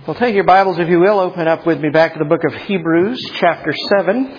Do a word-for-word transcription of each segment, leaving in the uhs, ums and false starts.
Well, take your Bibles, if you will, open up with me back to the book of Hebrews, chapter seven.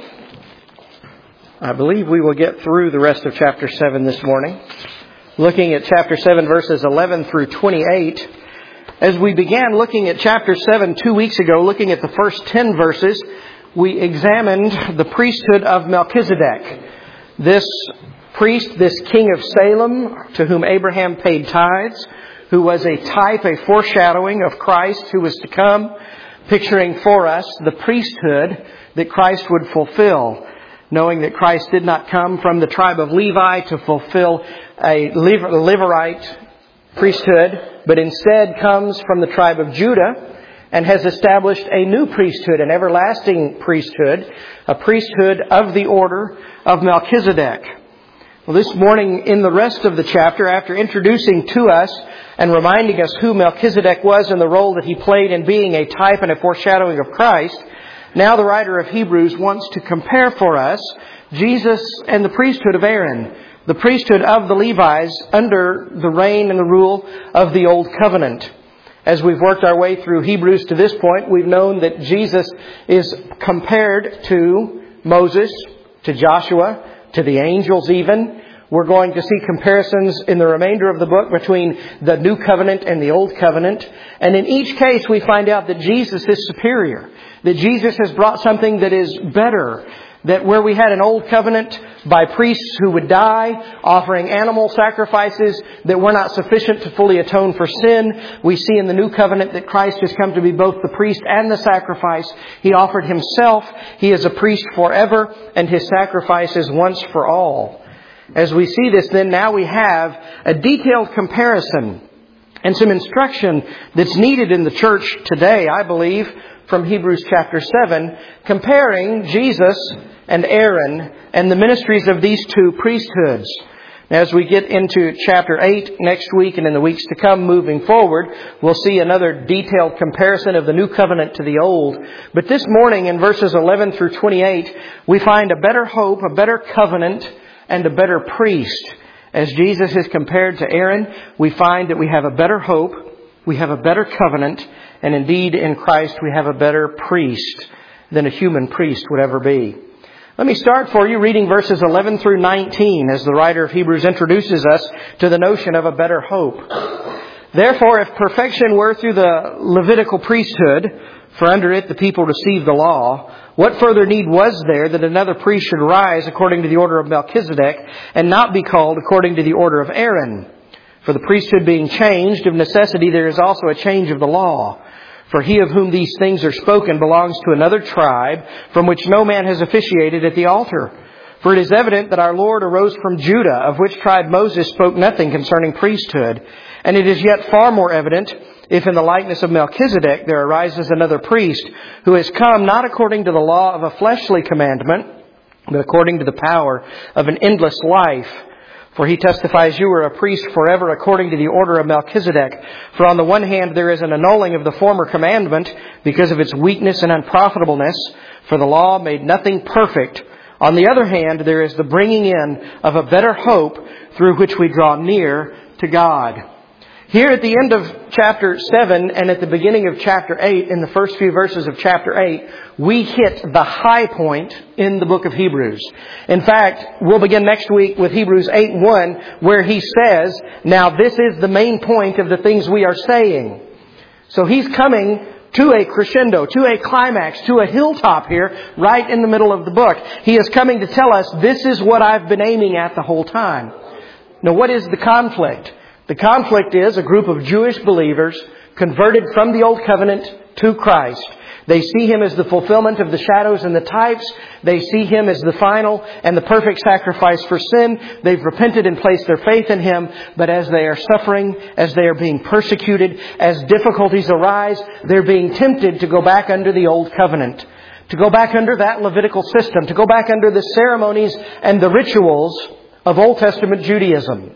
I believe we will get through the rest of chapter seven this morning. Looking at chapter seven, verses eleven through twenty-eight. As we began looking at chapter seven two weeks ago, looking at the first ten verses, we examined the priesthood of Melchizedek. This priest, this king of Salem, to whom Abraham paid tithes, who was a type, a foreshadowing of Christ who was to come, picturing for us the priesthood that Christ would fulfill, knowing that Christ did not come from the tribe of Levi to fulfill a Levirate priesthood, but instead comes from the tribe of Judah and has established a new priesthood, an everlasting priesthood, a priesthood of the order of Melchizedek. Well, this morning in the rest of the chapter, after introducing to us and reminding us who Melchizedek was and the role that he played in being a type and a foreshadowing of Christ, now the writer of Hebrews wants to compare for us Jesus and the priesthood of Aaron, the priesthood of the Levites under the reign and the rule of the Old Covenant. As we've worked our way through Hebrews to this point, we've known that Jesus is compared to Moses, to Joshua, to the angels even. We're going to see comparisons in the remainder of the book between the New Covenant and the Old Covenant. And in each case, we find out that Jesus is superior, that Jesus has brought something that is better, that where we had an Old Covenant by priests who would die, offering animal sacrifices that were not sufficient to fully atone for sin, we see in the New Covenant that Christ has come to be both the priest and the sacrifice. He offered Himself. He is a priest forever, and His sacrifice is once for all. As we see this, then, now we have a detailed comparison and some instruction that's needed in the church today, I believe, from Hebrews chapter seven, comparing Jesus and Aaron and the ministries of these two priesthoods. As we get into chapter eight next week and in the weeks to come moving forward, we'll see another detailed comparison of the New Covenant to the Old. But this morning in verses eleven through twenty-eight, we find a better hope, a better covenant, and a better priest. As Jesus is compared to Aaron, we find that we have a better hope, we have a better covenant, and indeed in Christ we have a better priest than a human priest would ever be. Let me start for you reading verses eleven through nineteen as the writer of Hebrews introduces us to the notion of a better hope. Therefore, if perfection were through the Levitical priesthood, for under it the people received the law, what further need was there that another priest should rise according to the order of Melchizedek and not be called according to the order of Aaron? For the priesthood being changed, of necessity there is also a change of the law. For he of whom these things are spoken belongs to another tribe from which no man has officiated at the altar. For it is evident that our Lord arose from Judah, of which tribe Moses spoke nothing concerning priesthood. And it is yet far more evident if in the likeness of Melchizedek there arises another priest who has come not according to the law of a fleshly commandment, but according to the power of an endless life. For he testifies, you are a priest forever according to the order of Melchizedek. For on the one hand there is an annulling of the former commandment because of its weakness and unprofitableness, for the law made nothing perfect. On the other hand there is the bringing in of a better hope through which we draw near to God. Here at the end of chapter seven and at the beginning of chapter eight, in the first few verses of chapter eight, we hit the high point in the book of Hebrews. In fact, we'll begin next week with Hebrews eight one, where he says, now this is the main point of the things we are saying. So he's coming to a crescendo, to a climax, to a hilltop here, right in the middle of the book. He is coming to tell us, this is what I've been aiming at the whole time. Now, what is the conflict? The conflict is a group of Jewish believers converted from the Old Covenant to Christ. They see Him as the fulfillment of the shadows and the types. They see Him as the final and the perfect sacrifice for sin. They've repented and placed their faith in Him. But as they are suffering, as they are being persecuted, as difficulties arise, they're being tempted to go back under the Old Covenant, to go back under that Levitical system, to go back under the ceremonies and the rituals of Old Testament Judaism,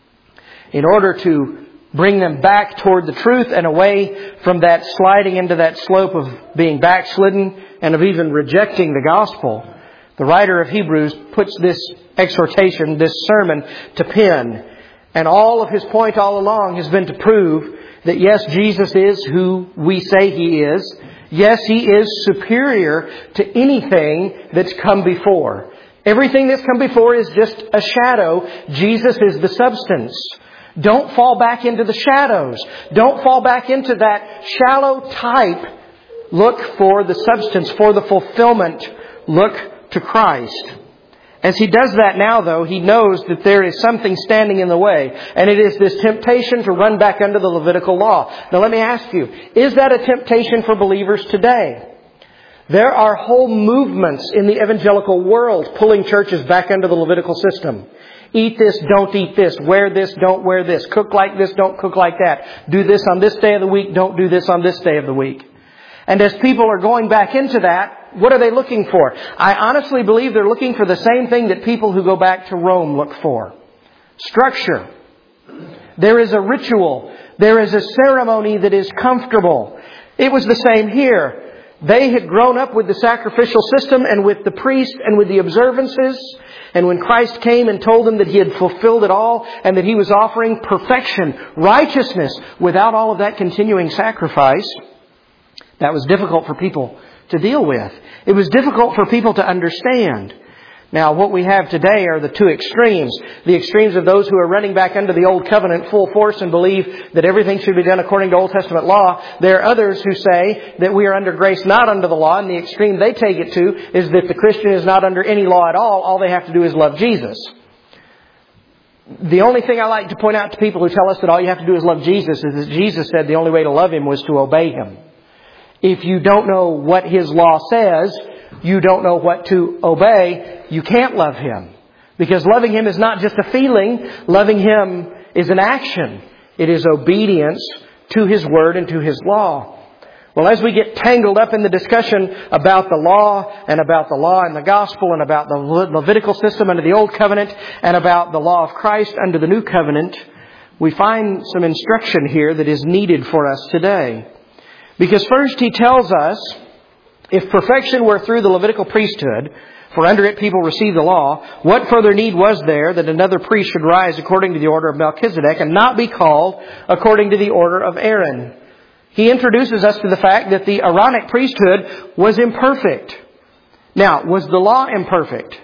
in order to bring them back toward the truth and away from that sliding into that slope of being backslidden and of even rejecting the gospel. The writer of Hebrews puts this exhortation, this sermon, to pen. And all of his point all along has been to prove that yes, Jesus is who we say He is. Yes, He is superior to anything that's come before. Everything that's come before is just a shadow. Jesus is the substance. Don't fall back into the shadows. Don't fall back into that shallow type. Look for the substance, for the fulfillment. Look to Christ. As He does that now, though, He knows that there is something standing in the way. And it is this temptation to run back under the Levitical law. Now let me ask you, is that a temptation for believers today? There are whole movements in the evangelical world pulling churches back under the Levitical system. Eat this, don't eat this. Wear this, don't wear this. Cook like this, don't cook like that. Do this on this day of the week, don't do this on this day of the week. And as people are going back into that, what are they looking for? I honestly believe they're looking for the same thing that people who go back to Rome look for. Structure. There is a ritual. There is a ceremony that is comfortable. It was the same here. They had grown up with the sacrificial system and with the priest and with the observances. And when Christ came and told them that He had fulfilled it all and that He was offering perfection, righteousness, without all of that continuing sacrifice, that was difficult for people to deal with. It was difficult for people to understand. Now, what we have today are the two extremes. The extremes of those who are running back under the Old Covenant full force and believe that everything should be done according to Old Testament law. There are others who say that we are under grace, not under the law. And the extreme they take it to is that the Christian is not under any law at all. All they have to do is love Jesus. The only thing I like to point out to people who tell us that all you have to do is love Jesus is that Jesus said the only way to love Him was to obey Him. If you don't know what His law says, you don't know what to obey, you can't love Him. Because loving Him is not just a feeling. Loving Him is an action. It is obedience to His Word and to His law. Well, as we get tangled up in the discussion about the law and about the law and the gospel and about the Levitical system under the Old Covenant and about the law of Christ under the New Covenant, we find some instruction here that is needed for us today. Because first He tells us, if perfection were through the Levitical priesthood, for under it people receive the law, what further need was there that another priest should rise according to the order of Melchizedek and not be called according to the order of Aaron? He introduces us to the fact that the Aaronic priesthood was imperfect. Now, was the law imperfect?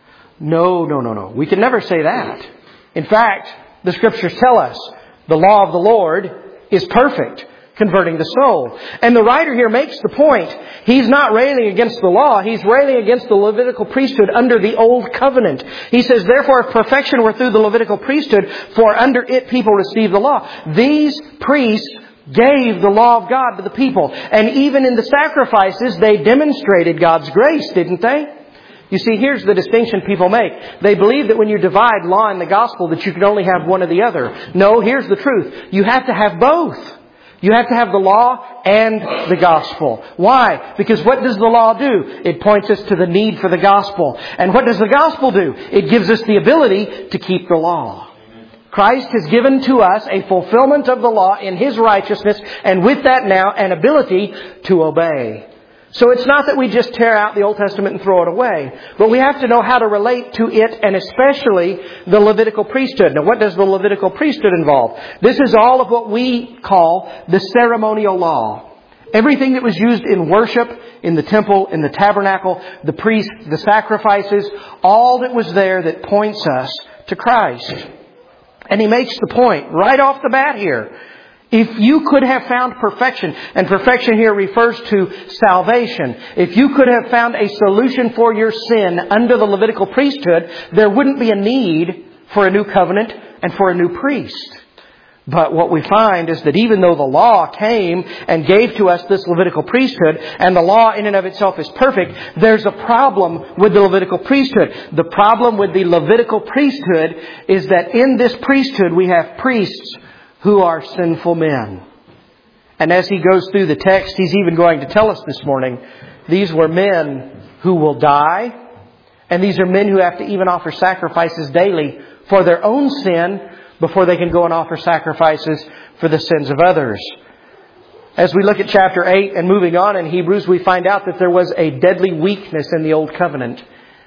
No, no, no, no. We can never say that. In fact, the Scriptures tell us the law of the Lord is perfect, converting the soul. And the writer here makes the point. He's not railing against the law. He's railing against the Levitical priesthood under the Old Covenant. He says, therefore, if perfection were through the Levitical priesthood, for under it people receive the law. These priests gave the law of God to the people. And even in the sacrifices, they demonstrated God's grace, didn't they? You see, here's the distinction people make. They believe that when you divide law and the gospel, that you can only have one or the other. No, here's the truth. You have to have both. You have to have the law and the gospel. Why? Because what does the law do? It points us to the need for the gospel. And what does the gospel do? It gives us the ability to keep the law. Christ has given to us a fulfillment of the law in His righteousness, and with that now an ability to obey. So it's not that we just tear out the Old Testament and throw it away, but we have to know how to relate to it, and especially the Levitical priesthood. Now, what does the Levitical priesthood involve? This is all of what we call the ceremonial law. Everything that was used in worship, in the temple, in the tabernacle, the priest, the sacrifices, all that was there that points us to Christ. And he makes the point right off the bat here. If you could have found perfection, and perfection here refers to salvation, if you could have found a solution for your sin under the Levitical priesthood, there wouldn't be a need for a new covenant and for a new priest. But what we find is that even though the law came and gave to us this Levitical priesthood, and the law in and of itself is perfect, there's a problem with the Levitical priesthood. The problem with the Levitical priesthood is that in this priesthood we have priests who are sinful men. And as he goes through the text, he's even going to tell us this morning, these were men who will die, and these are men who have to even offer sacrifices daily for their own sin before they can go and offer sacrifices for the sins of others. As we look at chapter eight and moving on in Hebrews, we find out that there was a deadly weakness in the Old Covenant.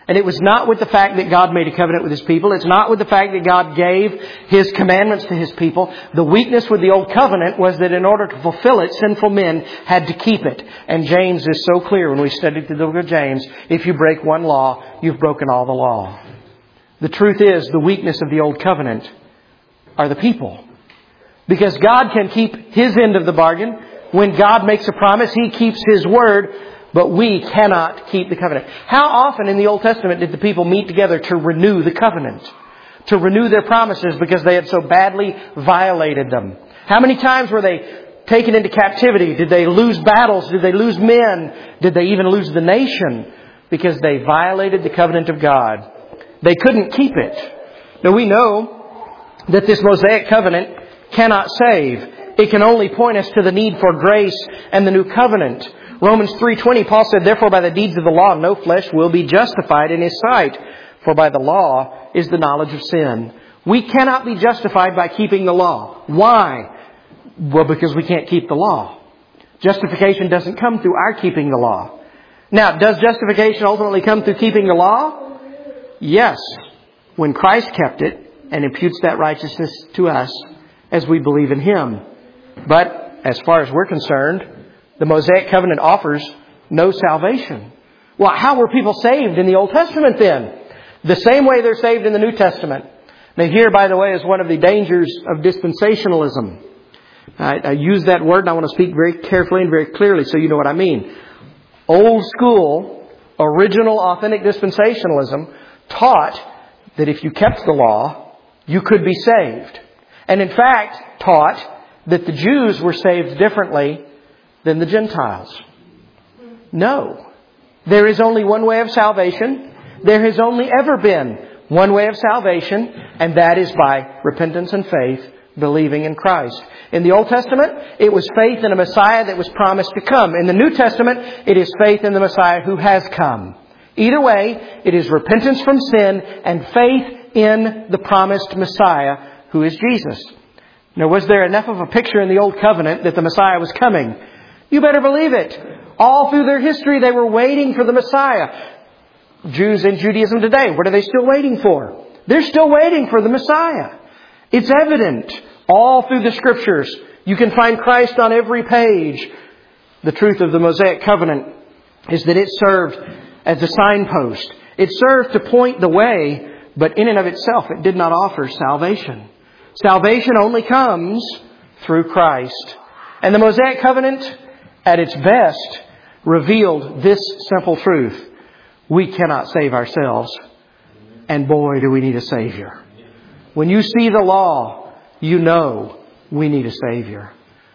And it was not with the fact that God made a covenant with His people. It's not with the fact that God gave His commandments to His people. The weakness with the old covenant was that in order to fulfill it, sinful men had to keep it. And James is so clear when we studied the book of James. If you break one law, you've broken all the law. The truth is, the weakness of the old covenant are the people. Because God can keep His end of the bargain. When God makes a promise, He keeps His word. But we cannot keep the covenant. How often in the Old Testament did the people meet together to renew the covenant? To renew their promises because they had so badly violated them? How many times were they taken into captivity? Did they lose battles? Did they lose men? Did they even lose the nation? Because they violated the covenant of God. They couldn't keep it. Now we know that this Mosaic covenant cannot save. It can only point us to the need for grace and the new covenant. Romans three twenty, Paul said, "Therefore by the deeds of the law no flesh will be justified in His sight, for by the law is the knowledge of sin." We cannot be justified by keeping the law. Why? Well, because we can't keep the law. Justification doesn't come through our keeping the law. Now, does justification ultimately come through keeping the law? Yes, when Christ kept it and imputes that righteousness to us as we believe in Him. But as far as we're concerned, the Mosaic covenant offers no salvation. Well, how were people saved in the Old Testament then? The same way they're saved in the New Testament. Now here, by the way, is one of the dangers of dispensationalism. I, I use that word and I want to speak very carefully and very clearly so you know what I mean. Old school, original, authentic dispensationalism taught that if you kept the law, you could be saved. And in fact, taught that the Jews were saved differently than the Gentiles. No. There is only one way of salvation. There has only ever been one way of salvation, and that is by repentance and faith, believing in Christ. In the Old Testament, it was faith in a Messiah that was promised to come. In the New Testament, it is faith in the Messiah who has come. Either way, it is repentance from sin and faith in the promised Messiah who is Jesus. Now, was there enough of a picture in the Old Covenant that the Messiah was coming? You better believe it. All through their history, they were waiting for the Messiah. Jews in Judaism today, what are they still waiting for? They're still waiting for the Messiah. It's evident all through the Scriptures. You can find Christ on every page. The truth of the Mosaic covenant is that it served as a signpost. It served to point the way, but in and of itself, it did not offer salvation. Salvation only comes through Christ. And the Mosaic covenant, at its best, revealed this simple truth. We cannot save ourselves. And boy, do we need a Savior. When you see the law, you know we need a Savior.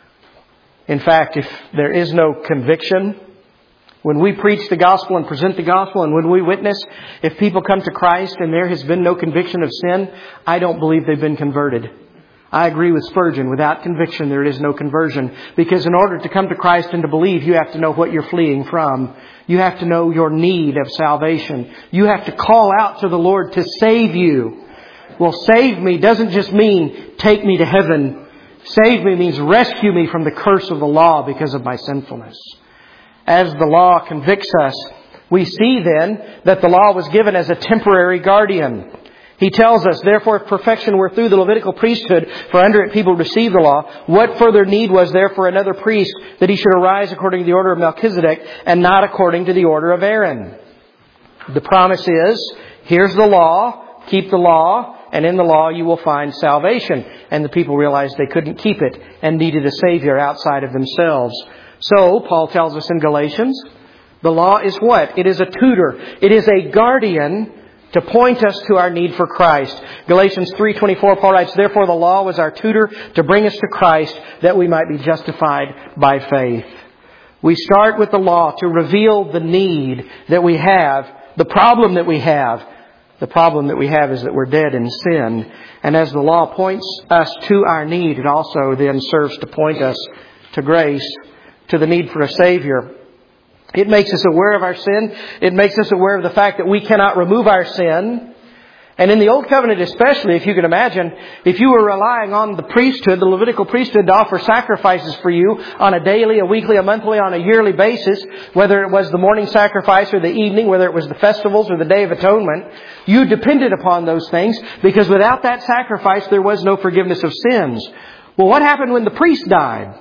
In fact, if there is no conviction, when we preach the gospel and present the gospel and when we witness, if people come to Christ and there has been no conviction of sin, I don't believe they've been converted. I agree with Spurgeon. Without conviction, there is no conversion. Because in order to come to Christ and to believe, you have to know what you're fleeing from. You have to know your need of salvation. You have to call out to the Lord to save you. Well, save me doesn't just mean take me to heaven. Save me means rescue me from the curse of the law because of my sinfulness. As the law convicts us, we see then that the law was given as a temporary guardian. He tells us, therefore, if perfection were through the Levitical priesthood, for under it people received the law, what further need was there for another priest that he should arise according to the order of Melchizedek and not according to the order of Aaron? The promise is, here's the law, keep the law, and in the law you will find salvation. And the people realized they couldn't keep it and needed a Savior outside of themselves. So, Paul tells us in Galatians, the law is what? It is a tutor. It is a guardian to point us to our need for Christ. Galatians three twenty-four, Paul writes, therefore the law was our tutor to bring us to Christ that we might be justified by faith. We start with the law to reveal the need that we have, the problem that we have. The problem that we have is that we're dead in sin. And as the law points us to our need, it also then serves to point us to grace, to the need for a Savior. It makes us aware of our sin. It makes us aware of the fact that we cannot remove our sin. And in the Old Covenant especially, if you can imagine, if you were relying on the priesthood, the Levitical priesthood, to offer sacrifices for you on a daily, a weekly, a monthly, on a yearly basis, whether it was the morning sacrifice or the evening, whether it was the festivals or the Day of Atonement, you depended upon those things because without that sacrifice there was no forgiveness of sins. Well, what happened when the priest died?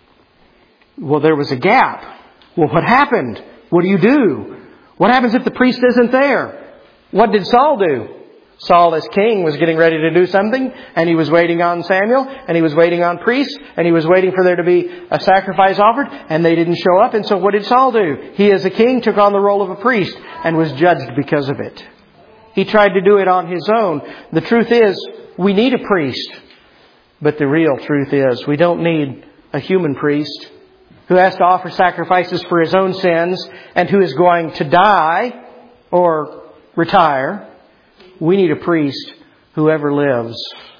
Well, there was a gap. Well, what happened? What do you do? What happens if the priest isn't there? What did Saul do? Saul, as king, was getting ready to do something, and he was waiting on Samuel, and he was waiting on priests, and he was waiting for there to be a sacrifice offered, and they didn't show up. And so what did Saul do? He, as a king, took on the role of a priest and was judged because of it. He tried to do it on his own. The truth is, we need a priest. But the real truth is, we don't need a human priest who has to offer sacrifices for his own sins and who is going to die or retire. We need a priest who ever lives,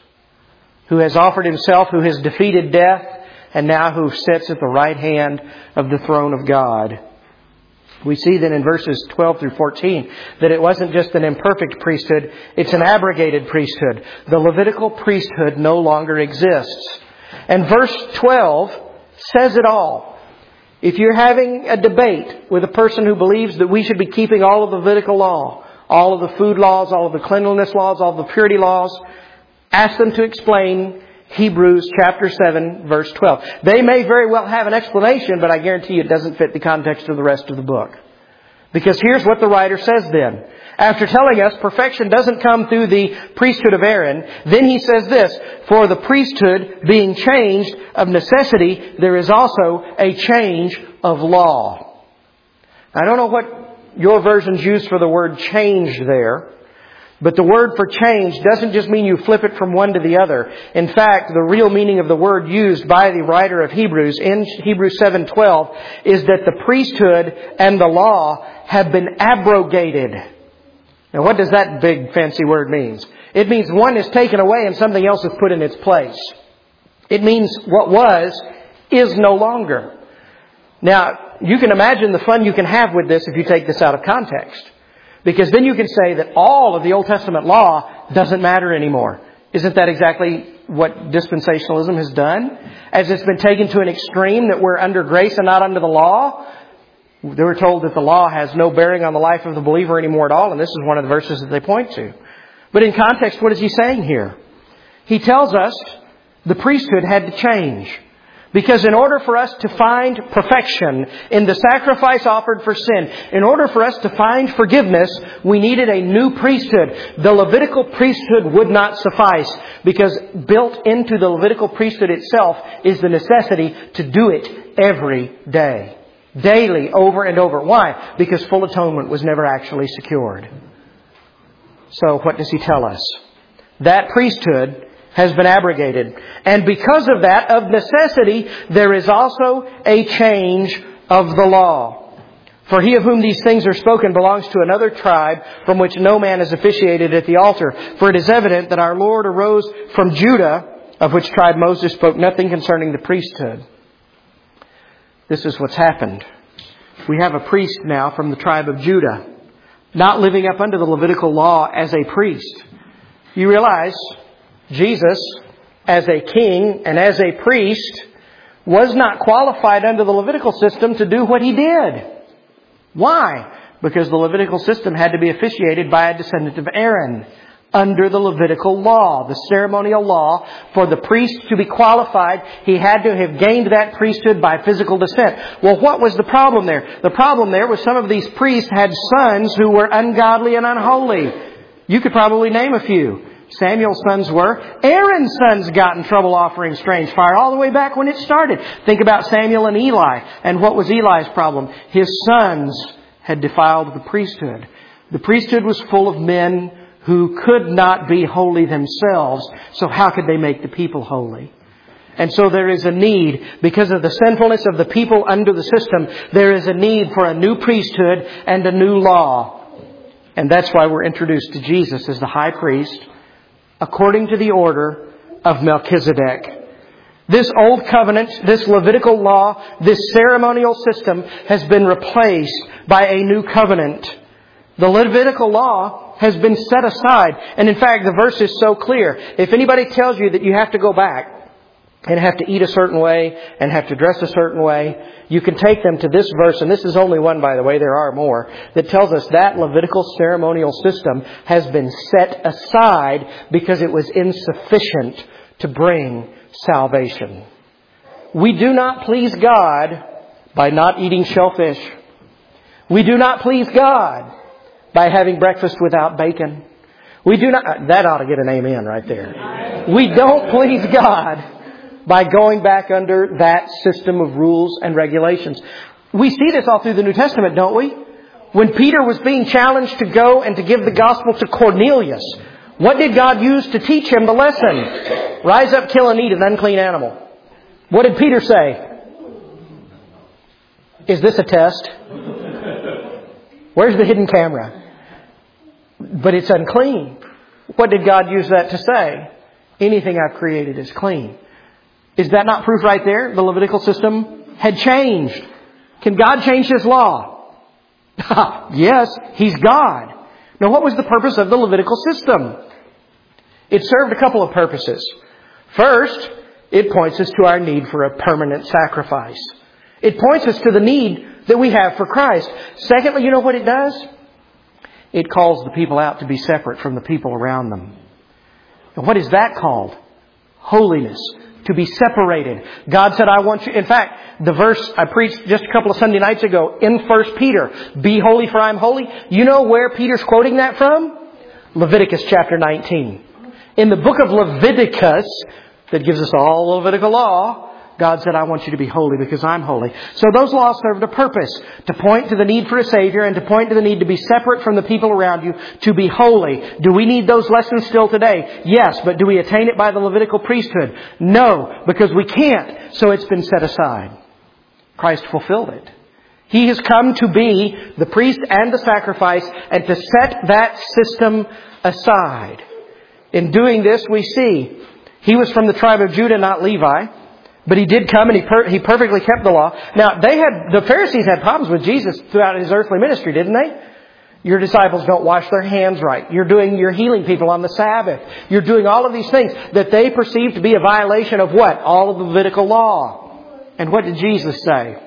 who has offered himself, who has defeated death, and now who sits at the right hand of the throne of God. We see then in verses twelve through fourteen that it wasn't just an imperfect priesthood, it's an abrogated priesthood. The Levitical priesthood no longer exists. And verse twelve says it all. If you're having a debate with a person who believes that we should be keeping all of the Levitical law, all of the food laws, all of the cleanliness laws, all of the purity laws, ask them to explain Hebrews chapter seven, verse twelve. They may very well have an explanation, but I guarantee you it doesn't fit the context of the rest of the book. Because here's what the writer says then. After telling us perfection doesn't come through the priesthood of Aaron, then he says this, for the priesthood being changed of necessity, there is also a change of law. I don't know what your versions use for the word change there. But the word for change doesn't just mean you flip it from one to the other. In fact, the real meaning of the word used by the writer of Hebrews in Hebrews seven twelve is that the priesthood and the law have been abrogated. Now, what does that big fancy word mean? It means one is taken away and something else is put in its place. It means what was is no longer. Now, you can imagine the fun you can have with this if you take this out of context. Because then you can say that all of the Old Testament law doesn't matter anymore. Isn't that exactly what dispensationalism has done? As it's been taken to an extreme that we're under grace and not under the law. They were told that the law has no bearing on the life of the believer anymore at all. And this is one of the verses that they point to. But in context, what is he saying here? He tells us the priesthood had to change. Because in order for us to find perfection in the sacrifice offered for sin, in order for us to find forgiveness, we needed a new priesthood. The Levitical priesthood would not suffice because built into the Levitical priesthood itself is the necessity to do it every day. Daily, over and over. Why? Because full atonement was never actually secured. So what does he tell us? That priesthood has been abrogated. And because of that, of necessity, there is also a change of the law. For he of whom these things are spoken belongs to another tribe from which no man is officiated at the altar. For it is evident that our Lord arose from Judah, of which tribe Moses spoke nothing concerning the priesthood. This is what's happened. We have a priest now from the tribe of Judah, not living up under the Levitical law as a priest. You realize Jesus, as a king and as a priest, was not qualified under the Levitical system to do what he did. Why? Because the Levitical system had to be officiated by a descendant of Aaron under the Levitical law, the ceremonial law. For the priest to be qualified, he had to have gained that priesthood by physical descent. Well, what was the problem there? The problem there was some of these priests had sons who were ungodly and unholy. You could probably name a few. Samuel's sons were. Aaron's sons got in trouble offering strange fire all the way back when it started. Think about Samuel and Eli. And what was Eli's problem? His sons had defiled the priesthood. The priesthood was full of men who could not be holy themselves. So how could they make the people holy? And so there is a need, because of the sinfulness of the people under the system, there is a need for a new priesthood and a new law. And that's why we're introduced to Jesus as the high priest, according to the order of Melchizedek. This old covenant, this Levitical law, this ceremonial system has been replaced by a new covenant. The Levitical law has been set aside. And in fact, the verse is so clear. If anybody tells you that you have to go back and have to eat a certain way and have to dress a certain way, you can take them to this verse, and this is only one, by the way, there are more, that tells us that Levitical ceremonial system has been set aside because it was insufficient to bring salvation. We do not please God by not eating shellfish. We do not please God by having breakfast without bacon. We do not, that ought to get an amen right there. We don't please God by going back under that system of rules and regulations. We see this all through the New Testament, don't we? When Peter was being challenged to go and to give the gospel to Cornelius, what did God use to teach him the lesson? Rise up, kill and eat an unclean animal. What did Peter say? Is this a test? Where's the hidden camera? But it's unclean. What did God use that to say? Anything I've created is clean. Is that not proof right there? The Levitical system had changed. Can God change His law? Yes, He's God. Now, what was the purpose of the Levitical system? It served a couple of purposes. First, it points us to our need for a permanent sacrifice. It points us to the need that we have for Christ. Secondly, you know what it does? It calls the people out to be separate from the people around them. And what is that called? Holiness. To be separated. God said, I want you... In fact, the verse I preached just a couple of Sunday nights ago in First Peter, be holy for I am holy. You know where Peter's quoting that from? Leviticus chapter nineteen. In the book of Leviticus, that gives us all Levitical law, God said, I want you to be holy because I'm holy. So those laws served a purpose. To point to the need for a Savior and to point to the need to be separate from the people around you, to be holy. Do we need those lessons still today? Yes, but do we attain it by the Levitical priesthood? No, because we can't. So it's been set aside. Christ fulfilled it. He has come to be the priest and the sacrifice and to set that system aside. In doing this, we see He was from the tribe of Judah, not Levi. But He did come and he per- he perfectly kept the law. Now, they had the Pharisees had problems with Jesus throughout His earthly ministry, didn't they? Your disciples don't wash their hands right. You're doing, you're healing people on the Sabbath. You're doing all of these things that they perceived to be a violation of what? All of the Levitical law. And what did Jesus say?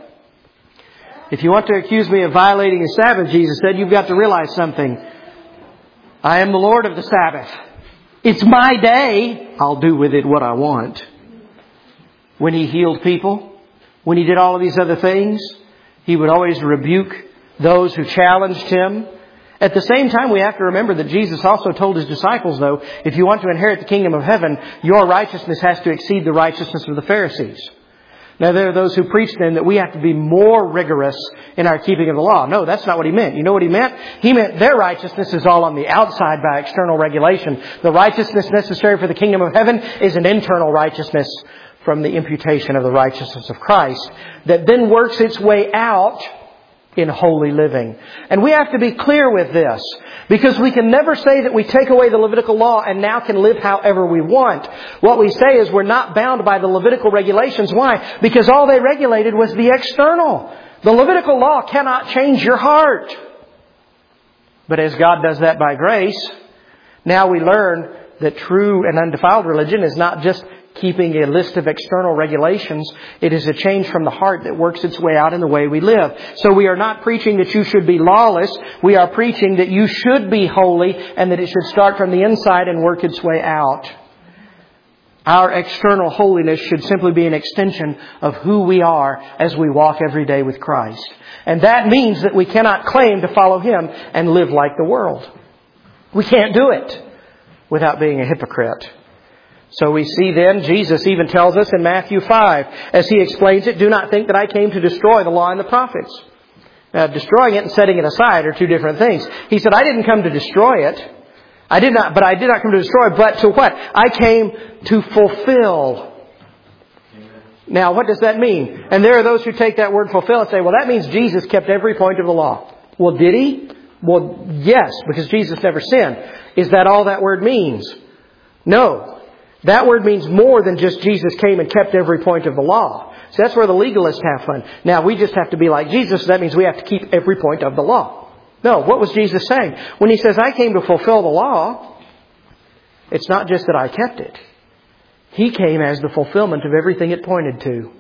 If you want to accuse me of violating the Sabbath, Jesus said, you've got to realize something. I am the Lord of the Sabbath. It's my day. I'll do with it what I want. When He healed people, when He did all of these other things, He would always rebuke those who challenged Him. At the same time, we have to remember that Jesus also told His disciples, though, if you want to inherit the kingdom of heaven, your righteousness has to exceed the righteousness of the Pharisees. Now, there are those who preach then that we have to be more rigorous in our keeping of the law. No, that's not what He meant. You know what He meant? He meant their righteousness is all on the outside by external regulation. The righteousness necessary for the kingdom of heaven is an internal righteousness from the imputation of the righteousness of Christ that then works its way out in holy living. And we have to be clear with this because we can never say that we take away the Levitical law and now can live however we want. What we say is we're not bound by the Levitical regulations. Why? Because all they regulated was the external. The Levitical law cannot change your heart. But as God does that by grace, now we learn that true and undefiled religion is not just keeping a list of external regulations. It is a change from the heart that works its way out in the way we live. So we are not preaching that you should be lawless. We are preaching that you should be holy and that it should start from the inside and work its way out. Our external holiness should simply be an extension of who we are as we walk every day with Christ. And that means that we cannot claim to follow Him and live like the world. We can't do it without being a hypocrite. So we see then, Jesus even tells us in Matthew five, as He explains it, do not think that I came to destroy the law and the prophets. Now, destroying it and setting it aside are two different things. He said, I didn't come to destroy it. I did not, but I did not come to destroy, but to what? I came to fulfill. Now, what does that mean? And there are those who take that word fulfill and say, well, that means Jesus kept every point of the law. Well, did He? Well, yes, because Jesus never sinned. Is that all that word means? No. That word means more than just Jesus came and kept every point of the law. So that's where the legalists have fun. Now, we just have to be like Jesus. So that means we have to keep every point of the law. No, what was Jesus saying? When He says, I came to fulfill the law, it's not just that I kept it. He came as the fulfillment of everything it pointed to.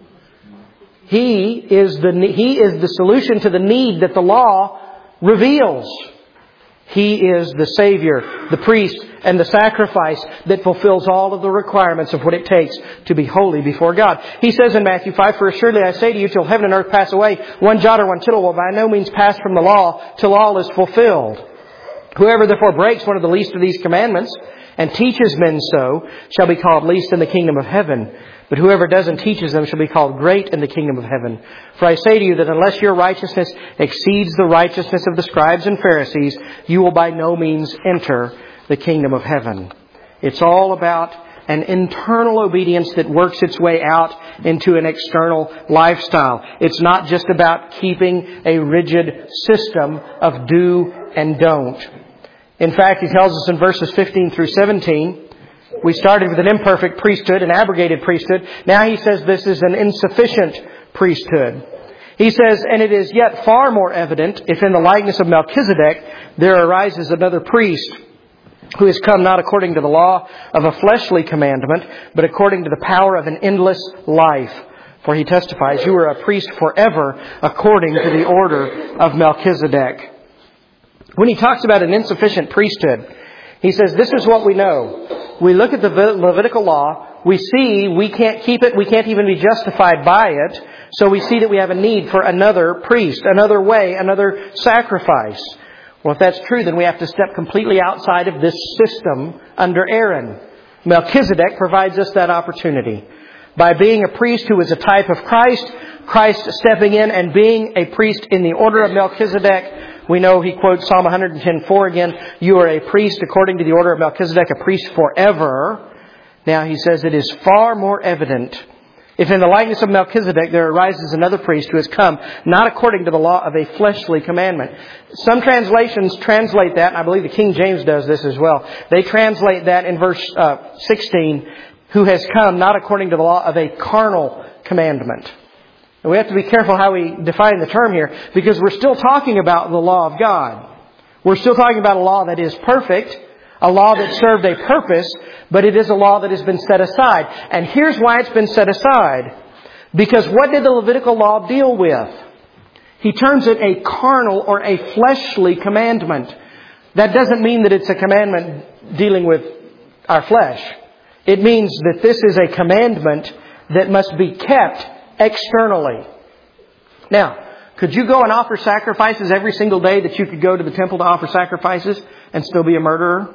He is the, He is the solution to the need that the law reveals. He is the Savior, the priest, and the sacrifice that fulfills all of the requirements of what it takes to be holy before God. He says in Matthew five, For assuredly I say to you, till heaven and earth pass away, one jot or one tittle will by no means pass from the law till all is fulfilled. Whoever therefore breaks one of the least of these commandments and teaches men so shall be called least in the kingdom of heaven. But whoever doesn't teaches them shall be called great in the kingdom of heaven. For I say to you that unless your righteousness exceeds the righteousness of the scribes and Pharisees, you will by no means enter the kingdom of heaven. It's all about an internal obedience that works its way out into an external lifestyle. It's not just about keeping a rigid system of do and don't. In fact, He tells us in verses fifteen through seventeen, we started with an imperfect priesthood, an abrogated priesthood. Now He says this is an insufficient priesthood. He says, and it is yet far more evident if in the likeness of Melchizedek there arises another priest who has come not according to the law of a fleshly commandment, but according to the power of an endless life. For He testifies, you are a priest forever according to the order of Melchizedek. When He talks about an insufficient priesthood, He says, this is what we know. We look at the Levitical law, we see we can't keep it, we can't even be justified by it, so we see that we have a need for another priest, another way, another sacrifice. Well, if that's true, then we have to step completely outside of this system under Aaron. Melchizedek provides us that opportunity. By being a priest who is a type of Christ, Christ stepping in and being a priest in the order of Melchizedek, we know He quotes Psalm one ten four again, you are a priest according to the order of Melchizedek, a priest forever. Now He says it is far more evident if in the likeness of Melchizedek there arises another priest who has come not according to the law of a fleshly commandment. Some translations translate that, and I believe the King James does this as well. They translate that in verse uh, sixteen, who has come not according to the law of a carnal commandment. And we have to be careful how we define the term here, because we're still talking about the law of God. We're still talking about a law that is perfect, a law that served a purpose, but it is a law that has been set aside. And here's why it's been set aside. Because what did the Levitical law deal with? He terms it a carnal or a fleshly commandment. That doesn't mean that it's a commandment dealing with our flesh. It means that this is a commandment that must be kept externally. Now, could you go and offer sacrifices every single day that you could go to the temple to offer sacrifices and still be a murderer?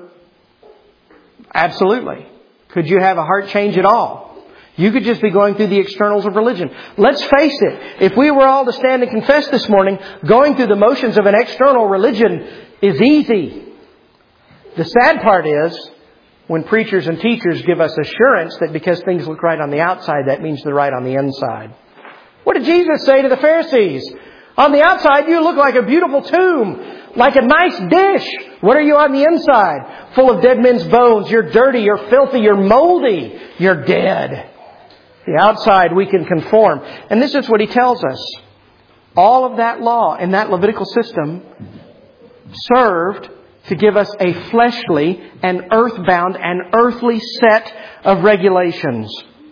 Absolutely. Could you have a heart change at all? You could just be going through the externals of religion. Let's face it, if we were all to stand and confess this morning, going through the motions of an external religion is easy. The sad part is, when preachers and teachers give us assurance that because things look right on the outside, that means they're right on the inside. What did Jesus say to the Pharisees? On the outside, you look like a beautiful tomb, like a nice dish. What are you on the inside? Full of dead men's bones. You're dirty, you're filthy, you're moldy, you're dead. The outside we can conform. And this is what He tells us. All of that law in that Levitical system served to give us a fleshly and earthbound and earthly set of regulations.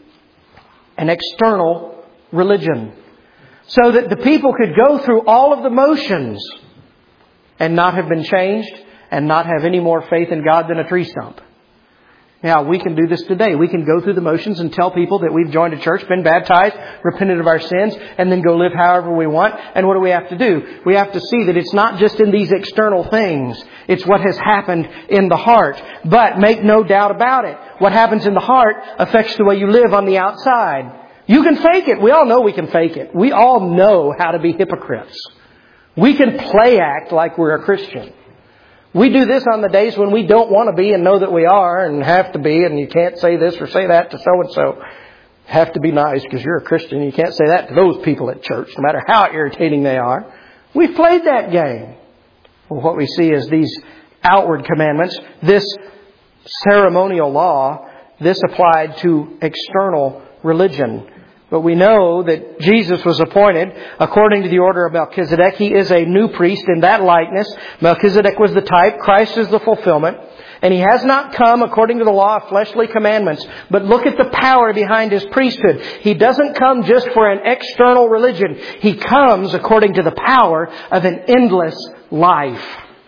An external religion. So that the people could go through all of the motions and not have been changed and not have any more faith in God than a tree stump. Now, we can do this today. We can go through the motions and tell people that we've joined a church, been baptized, repented of our sins, and then go live however we want. And what do we have to do? We have to see that it's not just in these external things. It's what has happened in the heart. But make no doubt about it. What happens in the heart affects the way you live on the outside. You can fake it. We all know we can fake it. We all know how to be hypocrites. We can play act like we're a Christian. We do this on the days when we don't want to be and know that we are and have to be, and you can't say this or say that to so-and-so. Have to be nice because you're a Christian. You can't say that to those people at church, no matter how irritating they are. We've played that game. Well, what we see is these outward commandments, this ceremonial law, this applied to external religion. But we know that Jesus was appointed according to the order of Melchizedek. He is a new priest in that likeness. Melchizedek was the type. Christ is the fulfillment. And He has not come according to the law of fleshly commandments. But look at the power behind His priesthood. He doesn't come just for an external religion. He comes according to the power of an endless life.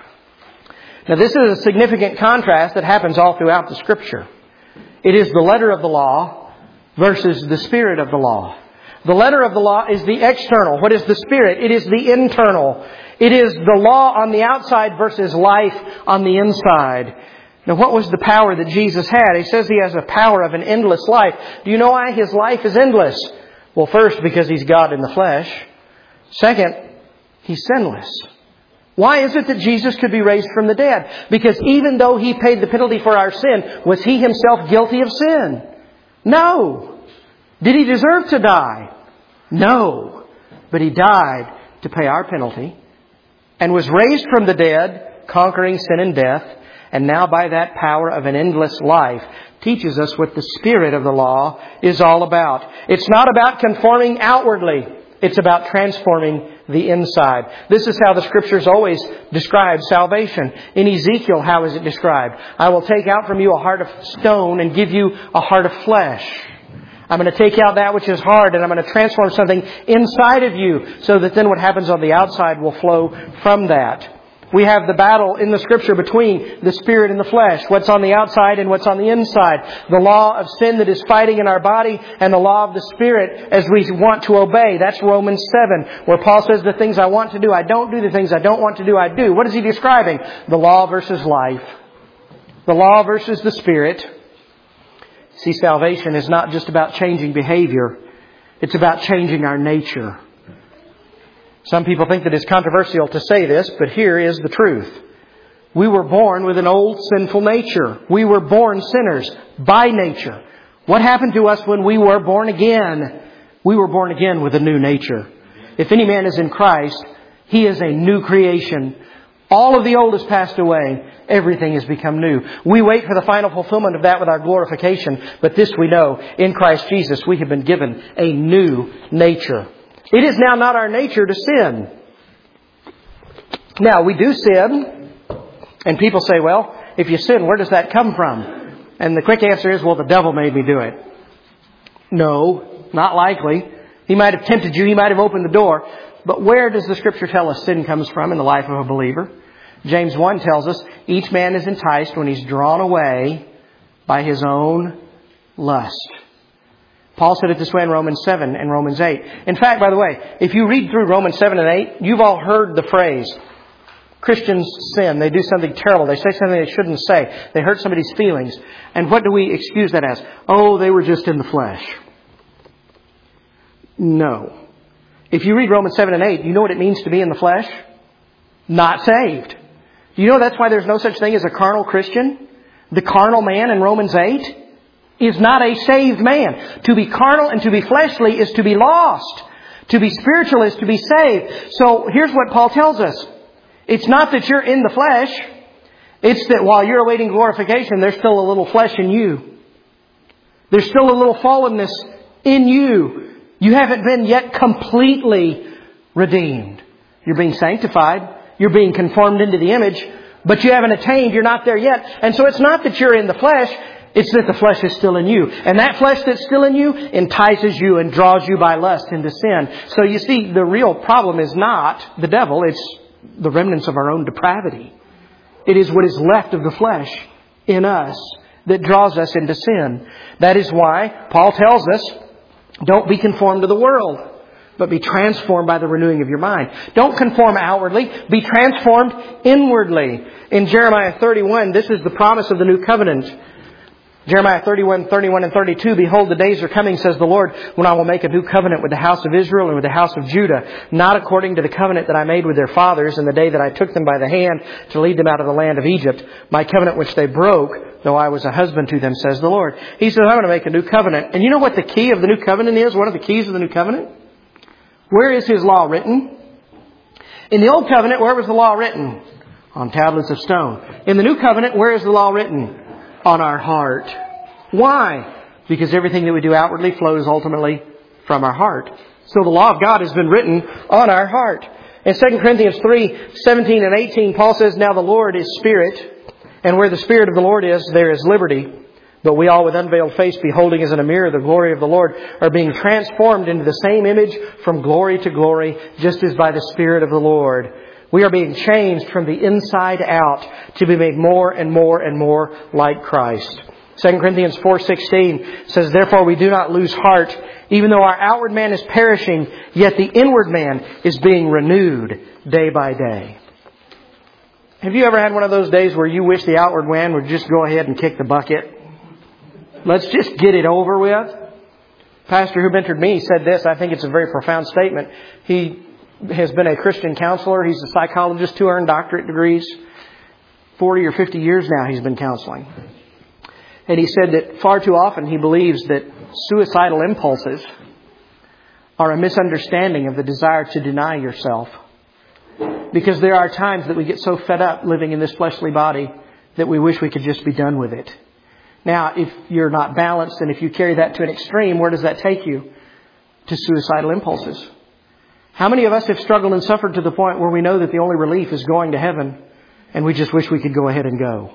Now this is a significant contrast that happens all throughout the Scripture. It is the letter of the law versus the spirit of the law. The letter of the law is the external. What is the spirit? It is the internal. It is the law on the outside versus life on the inside. Now what was the power that Jesus had? He says He has a power of an endless life. Do you know why His life is endless? Well, first, because He's God in the flesh. Second, He's sinless. Why is it that Jesus could be raised from the dead? Because even though He paid the penalty for our sin, was He Himself guilty of sin? No. Did He deserve to die? No. But He died to pay our penalty and was raised from the dead, conquering sin and death, and now by that power of an endless life teaches us what the spirit of the law is all about. It's not about conforming outwardly. It's about transforming the inside. This is how the Scriptures always describe salvation. In Ezekiel, how is it described? I will take out from you a heart of stone and give you a heart of flesh. I'm going to take out that which is hard and I'm going to transform something inside of you so that then what happens on the outside will flow from that. We have the battle in the Scripture between the Spirit and the flesh. What's on the outside and what's on the inside. The law of sin that is fighting in our body and the law of the Spirit as we want to obey. That's Romans seven, where Paul says the things I want to do, I don't do. The things I don't want to do, I do. What is he describing? The law versus life. The law versus the Spirit. See, salvation is not just about changing behavior. It's about changing our nature. Some people think that it's controversial to say this, but here is the truth. We were born with an old sinful nature. We were born sinners by nature. What happened to us when we were born again? We were born again with a new nature. If any man is in Christ, he is a new creation. All of the old has passed away. Everything has become new. We wait for the final fulfillment of that with our glorification. But this we know, in Christ Jesus, we have been given a new nature. It is now not our nature to sin. Now, we do sin. And people say, well, if you sin, where does that come from? And the quick answer is, well, the devil made me do it. No, not likely. He might have tempted you. He might have opened the door. But where does the Scripture tell us sin comes from in the life of a believer? James one tells us each man is enticed when he's drawn away by his own lust. Paul said it this way in Romans seven and Romans eight. In fact, by the way, if you read through Romans seven and eight, you've all heard the phrase, Christians sin. They do something terrible. They say something they shouldn't say. They hurt somebody's feelings. And what do we excuse that as? Oh, they were just in the flesh. No. If you read Romans seven and eight, you know what it means to be in the flesh? Not saved. Do you know that's why there's no such thing as a carnal Christian? The carnal man in Romans eight is not a saved man. To be carnal and to be fleshly is to be lost. To be spiritual is to be saved. So here's what Paul tells us. It's not that you're in the flesh. It's that while you're awaiting glorification, there's still a little flesh in you. There's still a little fallenness in you. You haven't been yet completely redeemed. You're being sanctified. You're being conformed into the image. But you haven't attained. You're not there yet. And so it's not that you're in the flesh. It's that the flesh is still in you. And that flesh that's still in you entices you and draws you by lust into sin. So you see, the real problem is not the devil. It's the remnants of our own depravity. It is what is left of the flesh in us that draws us into sin. That is why Paul tells us, don't be conformed to the world, but be transformed by the renewing of your mind. Don't conform outwardly. Be transformed inwardly. In Jeremiah thirty-one, this is the promise of the new covenant. Jeremiah thirty-one, thirty-one and thirty-two, behold, the days are coming, says the Lord, when I will make a new covenant with the house of Israel and with the house of Judah, not according to the covenant that I made with their fathers in the day that I took them by the hand to lead them out of the land of Egypt, my covenant which they broke, though I was a husband to them, says the Lord. He says, I'm going to make a new covenant. And you know what the key of the new covenant is? One of the keys of the new covenant? Where is His law written? In the old covenant, where was the law written? On tablets of stone. In the new covenant, where is the law written? On our heart. Why? Because everything that we do outwardly flows ultimately from our heart. So the law of God has been written on our heart. In Second Corinthians three, seventeen and eighteen, Paul says, "Now the Lord is Spirit, and where the Spirit of the Lord is, there is liberty. But we all with unveiled face, beholding as in a mirror the glory of the Lord, are being transformed into the same image from glory to glory, just as by the Spirit of the Lord." We are being changed from the inside out to be made more and more and more like Christ. Second Corinthians four sixteen says, "Therefore we do not lose heart. Even though our outward man is perishing, yet the inward man is being renewed day by day." Have you ever had one of those days where you wish the outward man would just go ahead and kick the bucket? Let's just get it over with. Pastor who mentored me said this. I think it's a very profound statement. He has been a Christian counselor. He's a psychologist, two earned doctorate degrees. forty or fifty years now he's been counseling. And he said that far too often he believes that suicidal impulses are a misunderstanding of the desire to deny yourself. Because there are times that we get so fed up living in this fleshly body that we wish we could just be done with it. Now, if you're not balanced and if you carry that to an extreme, where does that take you? To suicidal impulses. How many of us have struggled and suffered to the point where we know that the only relief is going to heaven and we just wish we could go ahead and go?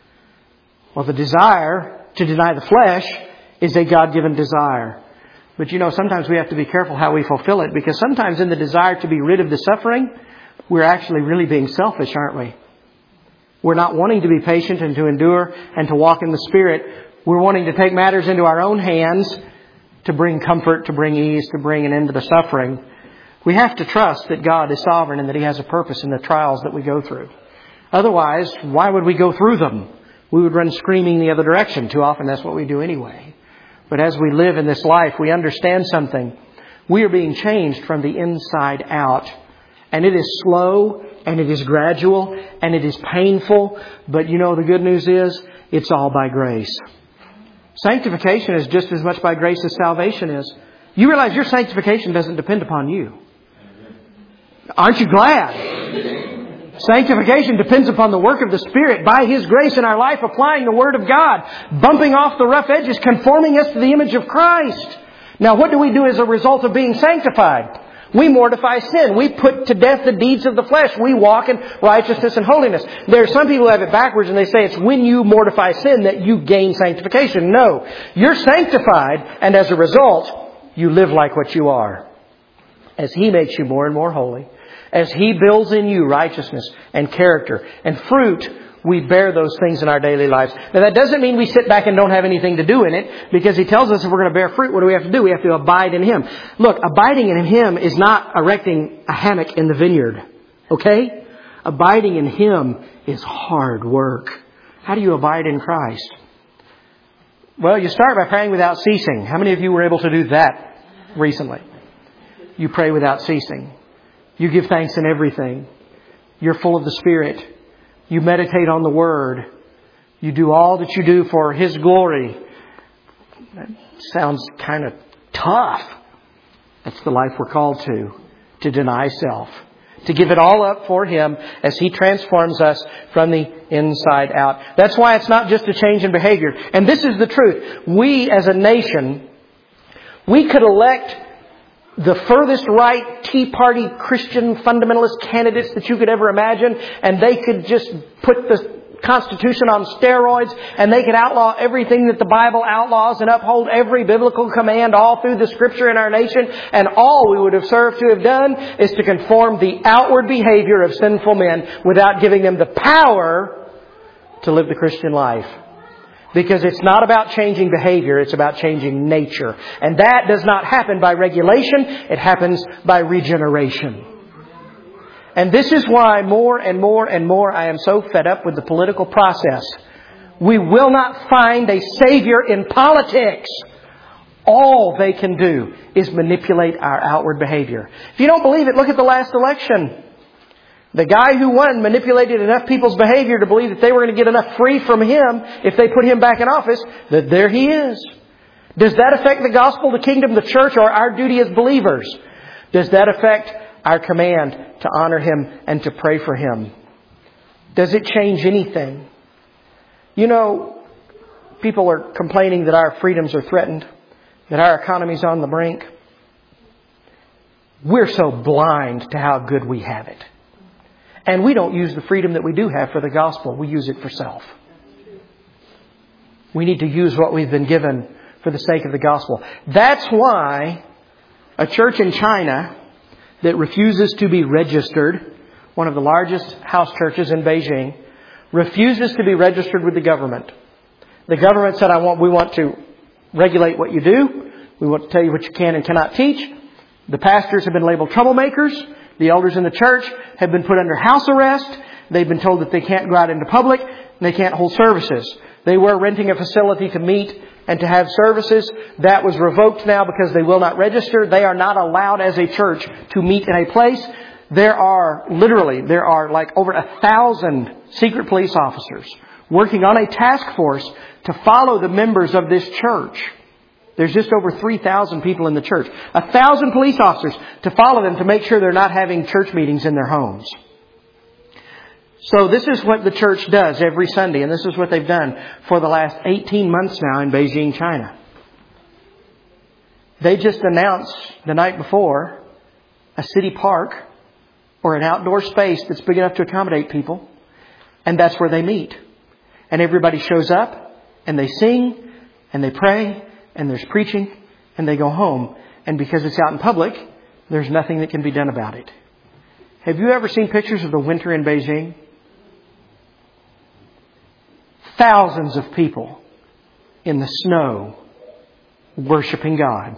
Well, the desire to deny the flesh is a God-given desire. But you know, sometimes we have to be careful how we fulfill it, because sometimes in the desire to be rid of the suffering, we're actually really being selfish, aren't we? We're not wanting to be patient and to endure and to walk in the Spirit. We're wanting to take matters into our own hands to bring comfort, to bring ease, to bring an end to the suffering. We have to trust that God is sovereign and that He has a purpose in the trials that we go through. Otherwise, why would we go through them? We would run screaming the other direction. Too often that's what we do anyway. But as we live in this life, we understand something. We are being changed from the inside out. And it is slow, and it is gradual, and it is painful. But you know, the good news is, it's all by grace. Sanctification is just as much by grace as salvation is. You realize your sanctification doesn't depend upon you. Aren't you glad? Sanctification depends upon the work of the Spirit by His grace in our life, applying the Word of God, bumping off the rough edges, conforming us to the image of Christ. Now, what do we do as a result of being sanctified? We mortify sin. We put to death the deeds of the flesh. We walk in righteousness and holiness. There are some people who have it backwards and they say it's when you mortify sin that you gain sanctification. No. You're sanctified, and as a result, you live like what you are. As He makes you more and more holy. As He builds in you righteousness and character and fruit, we bear those things in our daily lives. Now, that doesn't mean we sit back and don't have anything to do in it, because He tells us if we're going to bear fruit, what do we have to do? We have to abide in Him. Look, abiding in Him is not erecting a hammock in the vineyard. Okay? Abiding in Him is hard work. How do you abide in Christ? Well, you start by praying without ceasing. How many of you were able to do that recently? You pray without ceasing. You give thanks in everything. You're full of the Spirit. You meditate on the Word. You do all that you do for His glory. That sounds kind of tough. That's the life we're called to. To deny self. To give it all up for Him as He transforms us from the inside out. That's why it's not just a change in behavior. And this is the truth. We as a nation, we could elect the furthest right Tea Party Christian fundamentalist candidates that you could ever imagine, and they could just put the Constitution on steroids, and they could outlaw everything that the Bible outlaws and uphold every biblical command all through the Scripture in our nation, and all we would have served to have done is to conform the outward behavior of sinful men without giving them the power to live the Christian life. Because it's not about changing behavior, it's about changing nature. And that does not happen by regulation, it happens by regeneration. And this is why more and more and more I am so fed up with the political process. We will not find a savior in politics. All they can do is manipulate our outward behavior. If you don't believe it, look at the last election. The guy who won manipulated enough people's behavior to believe that they were going to get enough free from him if they put him back in office, that there he is. Does that affect the gospel, the kingdom, the church, or our duty as believers? Does that affect our command to honor Him and to pray for Him? Does it change anything? You know, people are complaining that our freedoms are threatened, that our economy's on the brink. we're so blind to how good we have it. And we don't use the freedom that we do have for the gospel. We use it for self. We need to use what we've been given for the sake of the gospel. That's why a church in China that refuses to be registered, one of the largest house churches in Beijing, refuses to be registered with the government. The government said, I want, we want to regulate what you do. We want to tell you what you can and cannot teach. The pastors have been labeled troublemakers. The elders in the church have been put under house arrest. They've been told that they can't go out into public and they can't hold services. They were renting a facility to meet and to have services. That was revoked now because they will not register. They are not allowed as a church to meet in a place. There are literally, there are like over a thousand secret police officers working on a task force to follow the members of this church. There's just over three thousand people in the church. A thousand police officers to follow them to make sure they're not having church meetings in their homes. So this is what the church does every Sunday, and this is what they've done for the last eighteen months now in Beijing, China. They just announced the night before a city park or an outdoor space that's big enough to accommodate people, and that's where they meet. And everybody shows up, and they sing, and they pray, and there's preaching, and they go home. And because it's out in public, there's nothing that can be done about it. Have you ever seen pictures of the winter in Beijing? Thousands of people in the snow worshiping God.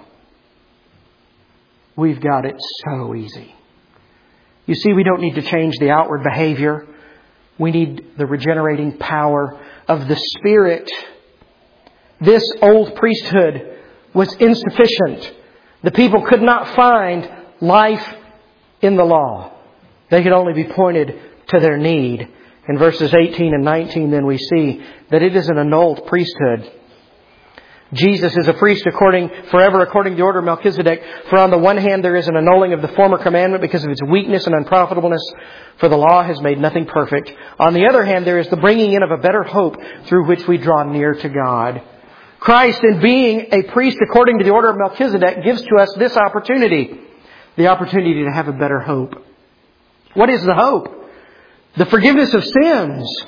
We've got it so easy. You see, we don't need to change the outward behavior. We need the regenerating power of the Spirit. This old priesthood was insufficient. The people could not find life in the law. They could only be pointed to their need. In verses eighteen and nineteen, then we see that it is an annulled priesthood. Jesus is a priest according, forever according to the order of Melchizedek. For on the one hand, there is an annulling of the former commandment because of its weakness and unprofitableness, for the law has made nothing perfect. On the other hand, there is the bringing in of a better hope through which we draw near to God. Christ, in being a priest according to the order of Melchizedek, gives to us this opportunity. The opportunity to have a better hope. What is the hope? The forgiveness of sins.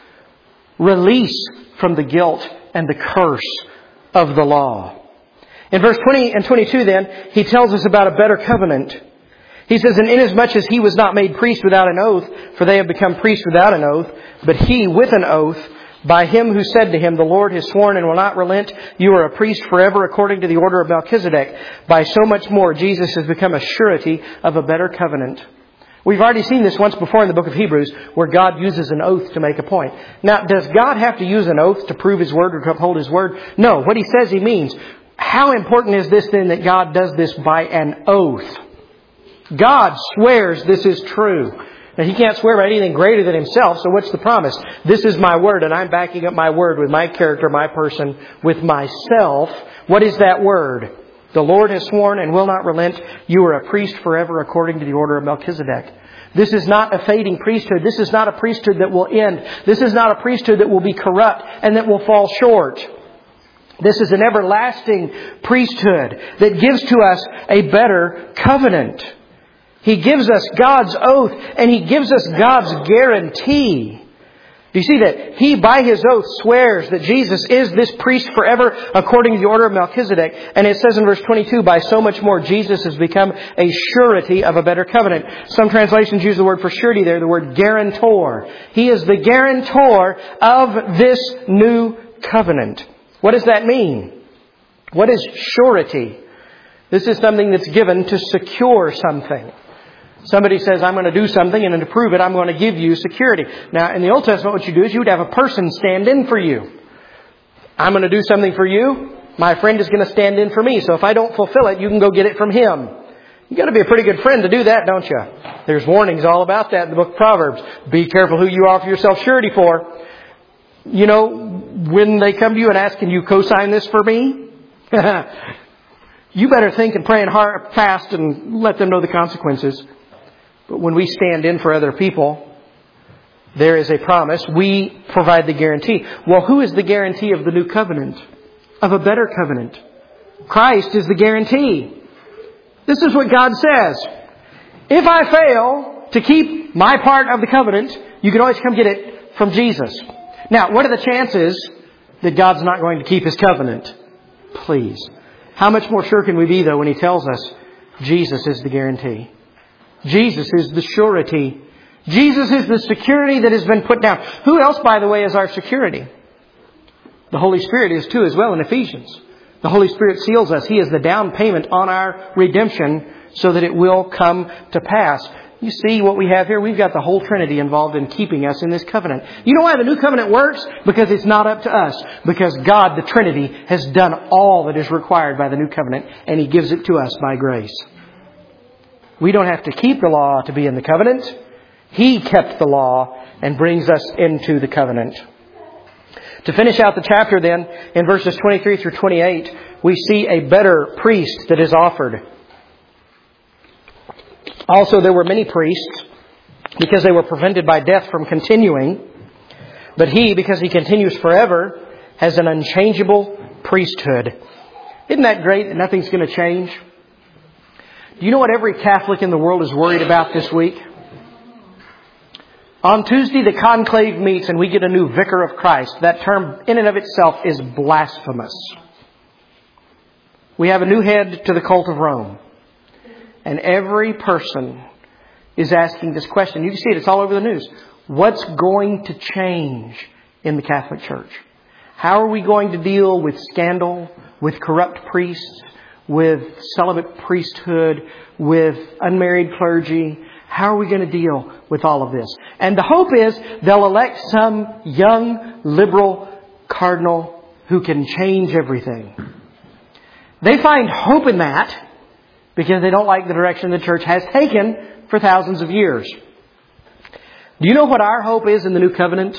Release from the guilt and the curse of the law. In verse twenty and twenty-two then, he tells us about a better covenant. He says, and inasmuch as he was not made priest without an oath, for they have become priests without an oath, but he with an oath, by him who said to him, the Lord has sworn and will not relent, you are a priest forever according to the order of Melchizedek. By so much more, Jesus has become a surety of a better covenant. We've already seen this once before in the book of Hebrews, where God uses an oath to make a point. Now, does God have to use an oath to prove His word or to uphold His word? No. What He says He means. How important is this then that God does this by an oath? God swears this is true. Now, He can't swear by anything greater than Himself, so what's the promise? This is my word, and I'm backing up my word with my character, my person, with myself. What is that word? The Lord has sworn and will not relent. You are a priest forever according to the order of Melchizedek. This is not a fading priesthood. This is not a priesthood that will end. This is not a priesthood that will be corrupt and that will fall short. This is an everlasting priesthood that gives to us a better covenant. He gives us God's oath and He gives us God's guarantee. Do you see that? He, by His oath, swears that Jesus is this priest forever according to the order of Melchizedek. And it says in verse twenty-two, by so much more, Jesus has become a surety of a better covenant. Some translations use the word for surety there, the word guarantor. He is the guarantor of this new covenant. What does that mean? What is surety? This is something that's given to secure something. Somebody says, I'm going to do something, and to prove it, I'm going to give you security. Now, in the Old Testament, what you do is you would have a person stand in for you. I'm going to do something for you. My friend is going to stand in for me. So if I don't fulfill it, you can go get it from him. You've got to be a pretty good friend to do that, don't you? There's warnings all about that in the book of Proverbs. Be careful who you offer yourself surety for. You know, when they come to you and ask, can you co-sign this for me? You better think and pray and hard, fast and let them know the consequences. But when we stand in for other people, there is a promise. We provide the guarantee. Well, who is the guarantee of the new covenant? Of a better covenant? Christ is the guarantee. This is what God says. If I fail to keep my part of the covenant, you can always come get it from Jesus. Now, what are the chances that God's not going to keep His covenant? Please. How much more sure can we be, though, when He tells us Jesus is the guarantee? Jesus is the surety. Jesus is the security that has been put down. Who else, by the way, is our security? The Holy Spirit is too as well in Ephesians. The Holy Spirit seals us. He is the down payment on our redemption so that it will come to pass. You see what we have here? We've got the whole Trinity involved in keeping us in this covenant. You know why the new covenant works? Because it's not up to us. Because God, the Trinity, has done all that is required by the new covenant, and He gives it to us by grace. We don't have to keep the law to be in the covenant. He kept the law and brings us into the covenant. To finish out the chapter then, in verses twenty-three through twenty-eight, we see a better priest that is offered. Also, there were many priests because they were prevented by death from continuing. But He, because He continues forever, has an unchangeable priesthood. Isn't that great that nothing's going to change? Do you know what every Catholic in the world is worried about this week? On Tuesday, the conclave meets and we get a new vicar of Christ. That term in and of itself is blasphemous. We have a new head to the cult of Rome. And every person is asking this question. You can see it. It's all over the news. What's going to change in the Catholic Church? How are we going to deal with scandal, with corrupt priests, with celibate priesthood, with unmarried clergy? How are we going to deal with all of this? And the hope is they'll elect some young liberal cardinal who can change everything. They find hope in that because they don't like the direction the church has taken for thousands of years. Do you know what our hope is in the new covenant?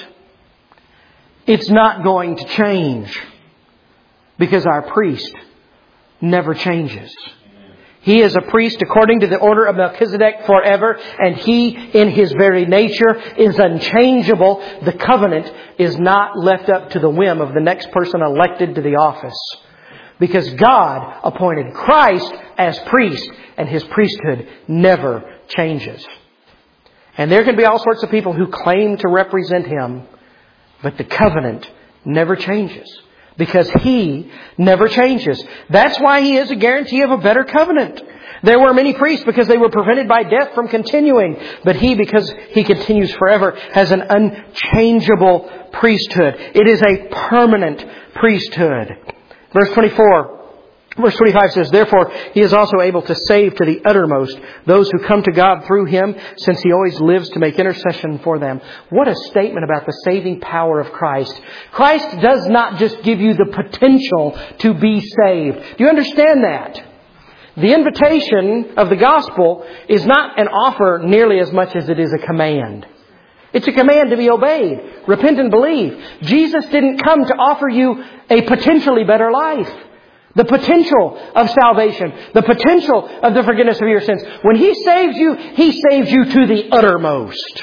It's not going to change because our priest never changes. He is a priest according to the order of Melchizedek forever, and He, in His very nature, is unchangeable. The covenant is not left up to the whim of the next person elected to the office. Because God appointed Christ as priest, and His priesthood never changes. And there can be all sorts of people who claim to represent Him, but the covenant never changes. Because He never changes. That's why He is a guarantee of a better covenant. There were many priests because they were prevented by death from continuing. But He, because He continues forever, has an unchangeable priesthood. It is a permanent priesthood. Verse twenty-four. Verse twenty-five says, "Therefore He is also able to save to the uttermost those who come to God through Him, since He always lives to make intercession for them." What a statement about the saving power of Christ. Christ does not just give you the potential to be saved. Do you understand that? The invitation of the gospel is not an offer nearly as much as it is a command. It's a command to be obeyed. Repent and believe. Jesus didn't come to offer you a potentially better life. The potential of salvation. The potential of the forgiveness of your sins. When He saves you, He saves you to the uttermost.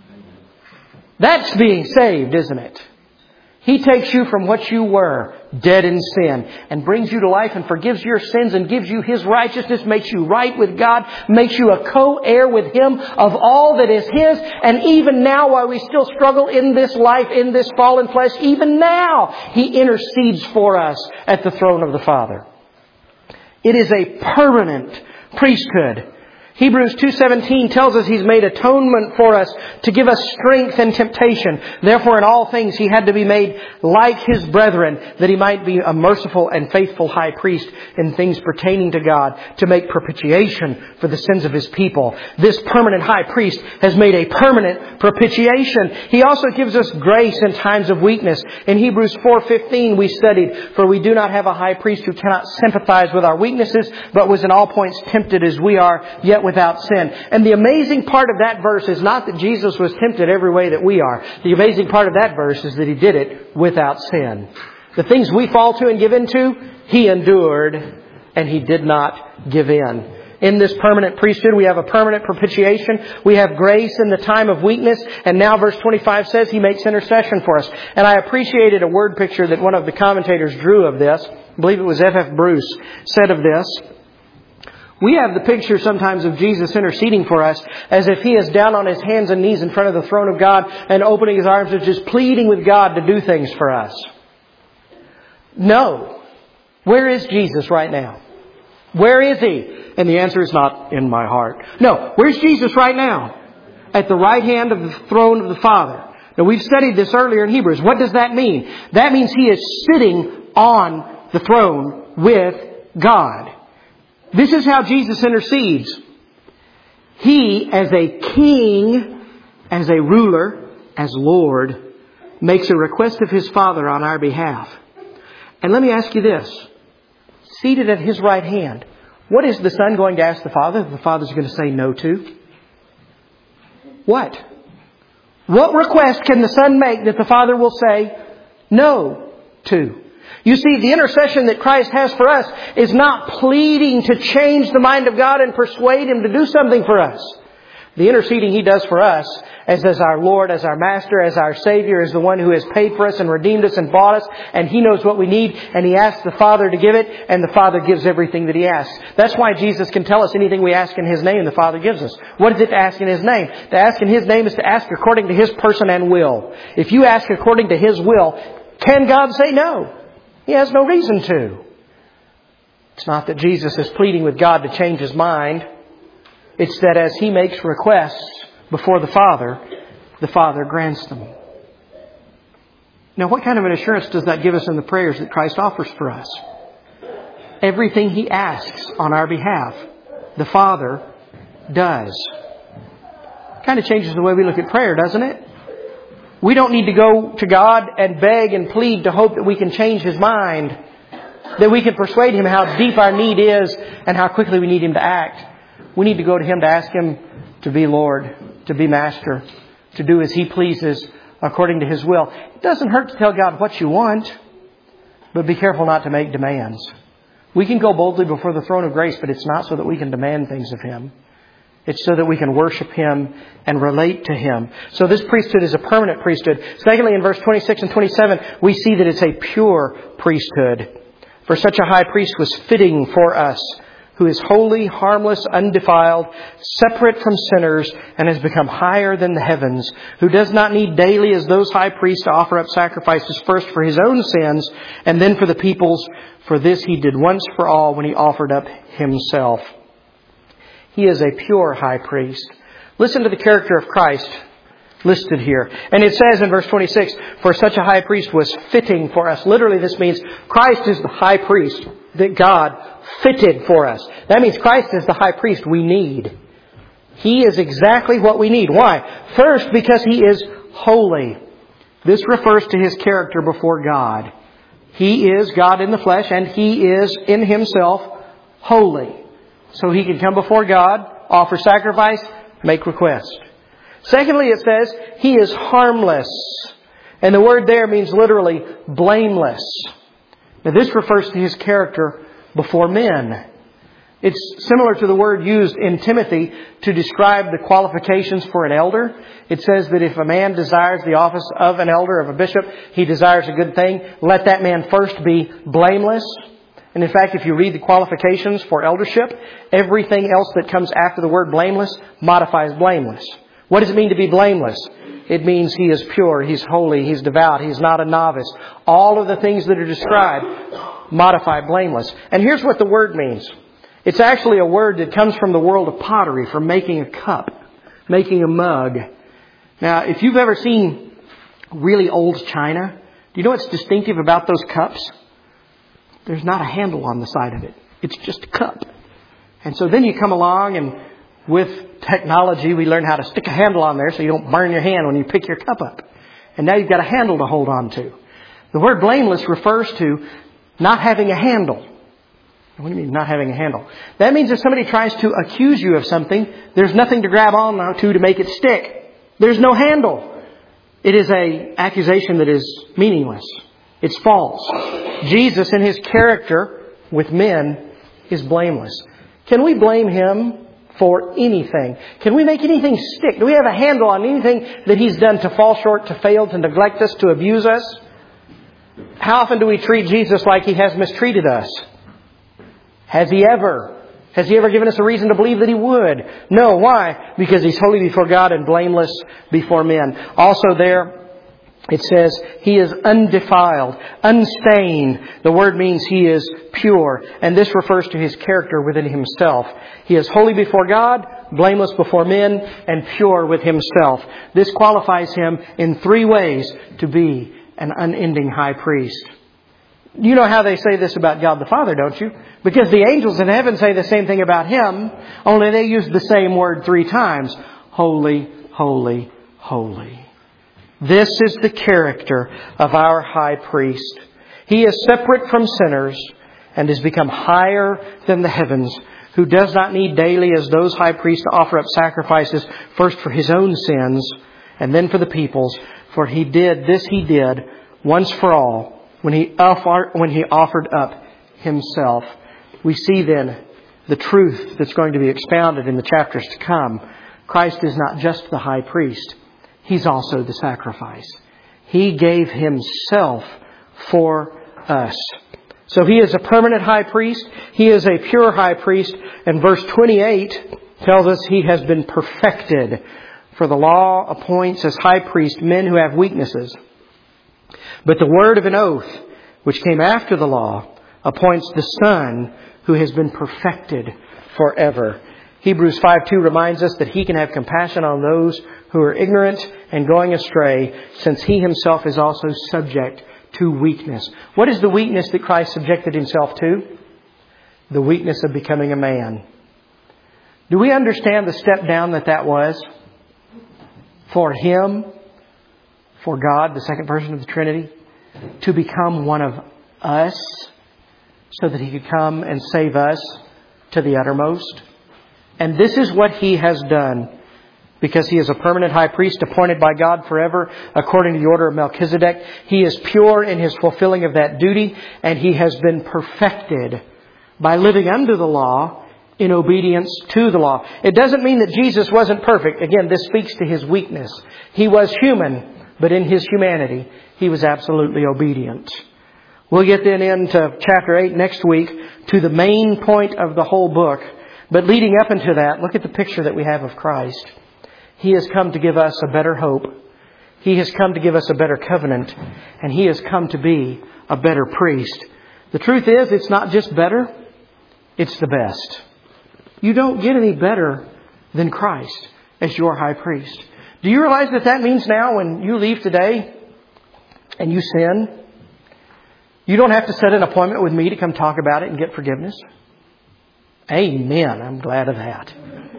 That's being saved, isn't it? He takes you from what you were, dead in sin, and brings you to life and forgives your sins and gives you His righteousness, makes you right with God, makes you a co-heir with Him of all that is His. And even now, while we still struggle in this life, in this fallen flesh, even now, He intercedes for us at the throne of the Father. It is a permanent priesthood. Hebrews two seventeen tells us He's made atonement for us to give us strength in temptation. Therefore, in all things He had to be made like His brethren, that He might be a merciful and faithful high priest in things pertaining to God, to make propitiation for the sins of His people. This permanent high priest has made a permanent propitiation. He also gives us grace in times of weakness. In Hebrews four fifteen we studied, "For we do not have a high priest who cannot sympathize with our weaknesses, but was in all points tempted as we are, yet without sin." And the amazing part of that verse is not that Jesus was tempted every way that we are. The amazing part of that verse is that He did it without sin. The things we fall to and give into, He endured, and He did not give in. In this permanent priesthood, we have a permanent propitiation. We have grace in the time of weakness. And now verse twenty-five says He makes intercession for us. And I appreciated a word picture that one of the commentators drew of this. I believe it was F F Bruce said of this. We have the picture sometimes of Jesus interceding for us as if He is down on His hands and knees in front of the throne of God and opening His arms and just pleading with God to do things for us. No. Where is Jesus right now? Where is He? And the answer is not in my heart. No. Where's Jesus right now? At the right hand of the throne of the Father. Now we've studied this earlier in Hebrews. What does that mean? That means He is sitting on the throne with God. This is how Jesus intercedes. He, as a king, as a ruler, as Lord, makes a request of His Father on our behalf. And let me ask you this. Seated at His right hand, what is the Son going to ask the Father that the Father's going to say no to? What? What request can the Son make that the Father will say no to? You see, the intercession that Christ has for us is not pleading to change the mind of God and persuade Him to do something for us. The interceding He does for us as, as our Lord, as our Master, as our Savior, as the one who has paid for us and redeemed us and bought us. And He knows what we need. And He asks the Father to give it. And the Father gives everything that He asks. That's why Jesus can tell us anything we ask in His name, the Father gives us. What is it to ask in His name? To ask in His name is to ask according to His person and will. If you ask according to His will, can God say no? He has no reason to. It's not that Jesus is pleading with God to change His mind. It's that as He makes requests before the Father, the Father grants them. Now, what kind of an assurance does that give us in the prayers that Christ offers for us? Everything He asks on our behalf, the Father does. Kind of changes the way we look at prayer, doesn't it? We don't need to go to God and beg and plead to hope that we can change His mind, that we can persuade Him how deep our need is and how quickly we need Him to act. We need to go to Him to ask Him to be Lord, to be Master, to do as He pleases according to His will. It doesn't hurt to tell God what you want, but be careful not to make demands. We can go boldly before the throne of grace, but it's not so that we can demand things of Him. It's so that we can worship Him and relate to Him. So this priesthood is a permanent priesthood. Secondly, in verse twenty-six and twenty-seven, we see that it's a pure priesthood. For such a high priest was fitting for us, who is holy, harmless, undefiled, separate from sinners, and has become higher than the heavens, who does not need daily as those high priests to offer up sacrifices first for His own sins and then for the people's. For this He did once for all when He offered up Himself. He is a pure high priest. Listen to the character of Christ listed here. And it says in verse twenty-six, for such a high priest was fitting for us. Literally this means Christ is the high priest that God fitted for us. That means Christ is the high priest we need. He is exactly what we need. Why? First, because He is holy. This refers to His character before God. He is God in the flesh and He is in Himself holy. So He can come before God, offer sacrifice, make request. Secondly, it says He is harmless. And the word there means literally blameless. Now this refers to His character before men. It's similar to the word used in Timothy to describe the qualifications for an elder. It says that if a man desires the office of an elder, of a bishop, he desires a good thing. Let that man first be blameless. And in fact, if you read the qualifications for eldership, everything else that comes after the word blameless modifies blameless. What does it mean to be blameless? It means he is pure, he's holy, he's devout, he's not a novice. All of the things that are described modify blameless. And here's what the word means. It's actually a word that comes from the world of pottery, from making a cup, making a mug. Now, if you've ever seen really old china, do you know what's distinctive about those cups? There's not a handle on the side of it. It's just a cup. And so then you come along and with technology, we learn how to stick a handle on there so you don't burn your hand when you pick your cup up. And now you've got a handle to hold on to. The word blameless refers to not having a handle. What do you mean not having a handle? That means if somebody tries to accuse you of something, there's nothing to grab on to to make it stick. There's no handle. It is an accusation that is meaningless. It's false. Jesus in His character with men is blameless. Can we blame Him for anything? Can we make anything stick? Do we have a handle on anything that He's done to fall short, to fail, to neglect us, to abuse us? How often do we treat Jesus like He has mistreated us? Has He ever Has He ever given us a reason to believe that He would? No. Why? Because He's holy before God and blameless before men. Also there, it says He is undefiled, unstained. The word means He is pure. And this refers to His character within Himself. He is holy before God, blameless before men, and pure with Himself. This qualifies Him in three ways to be an unending high priest. You know how they say this about God the Father, don't you? Because the angels in heaven say the same thing about Him, only they use the same word three times. Holy, holy, holy. This is the character of our high priest. He is separate from sinners and has become higher than the heavens, who does not need daily as those high priests to offer up sacrifices, first for His own sins and then for the people's. For He did, this He did once for all, when he offered, when he offered up Himself. We see then the truth that's going to be expounded in the chapters to come. Christ is not just the high priest. He's also the sacrifice. He gave Himself for us. So He is a permanent high priest. He is a pure high priest. And verse twenty-eight tells us He has been perfected. For the law appoints as high priest men who have weaknesses. But the word of an oath, which came after the law, appoints the Son who has been perfected forever. Hebrews five two reminds us that He can have compassion on those who are ignorant and going astray, since He Himself is also subject to weakness. What is the weakness that Christ subjected Himself to? The weakness of becoming a man. Do we understand the step down that that was? For Him, for God, the second person of the Trinity, to become one of us, so that He could come and save us to the uttermost. And this is what He has done, because He is a permanent high priest appointed by God forever according to the order of Melchizedek. He is pure in His fulfilling of that duty, and He has been perfected by living under the law in obedience to the law. It doesn't mean that Jesus wasn't perfect. Again, this speaks to His weakness. He was human, but in His humanity, He was absolutely obedient. We'll get then into chapter eight next week, to the main point of the whole book. But leading up into that, look at the picture that we have of Christ. He has come to give us a better hope. He has come to give us a better covenant. And He has come to be a better priest. The truth is, it's not just better, it's the best. You don't get any better than Christ as your high priest. Do you realize that that means now when you leave today and you sin, you don't have to set an appointment with me to come talk about it and get forgiveness? Amen. I'm glad of that.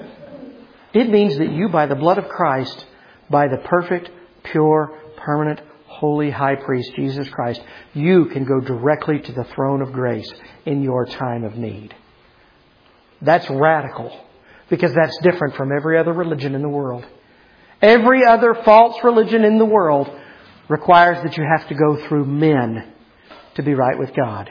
It means that you, by the blood of Christ, by the perfect, pure, permanent, holy high priest, Jesus Christ, you can go directly to the throne of grace in your time of need. That's radical, because that's different from every other religion in the world. Every other false religion in the world requires that you have to go through men to be right with God.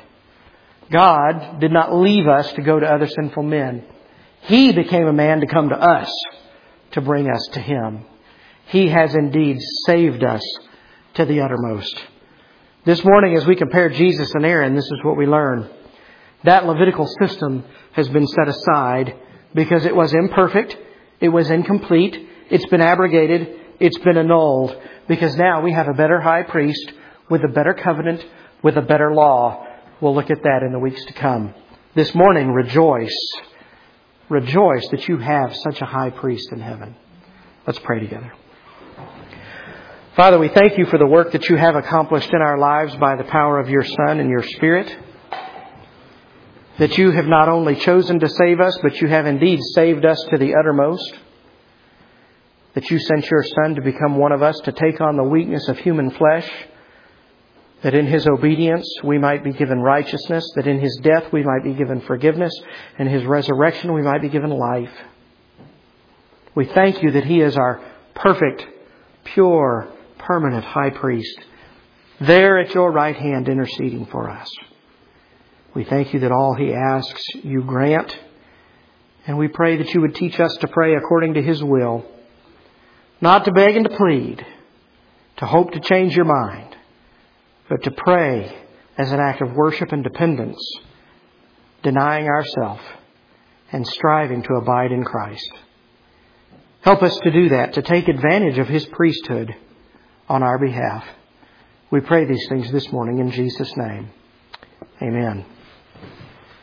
God did not leave us to go to other sinful men. He became a man to come to us, to bring us to Him. He has indeed saved us to the uttermost. This morning, as we compare Jesus and Aaron, this is what we learn. That Levitical system has been set aside because it was imperfect, it was incomplete, it's been abrogated, it's been annulled. Because now we have a better high priest with a better covenant, with a better law. We'll look at that in the weeks to come. This morning, rejoice. Rejoice that you have such a high priest in heaven. Let's pray together. Father, we thank You for the work that You have accomplished in our lives by the power of Your Son and Your Spirit. That You have not only chosen to save us, but You have indeed saved us to the uttermost. That You sent Your Son to become one of us, to take on the weakness of human flesh. That in His obedience we might be given righteousness. That in His death we might be given forgiveness. In His resurrection we might be given life. We thank You that He is our perfect, pure, permanent high priest, there at Your right hand interceding for us. We thank You that all He asks You grant. And we pray that You would teach us to pray according to His will. Not to beg and to plead, to hope to change Your mind, but to pray as an act of worship and dependence, denying ourselves and striving to abide in Christ. Help us to do that, to take advantage of His priesthood on our behalf. We pray these things this morning in Jesus' name. Amen.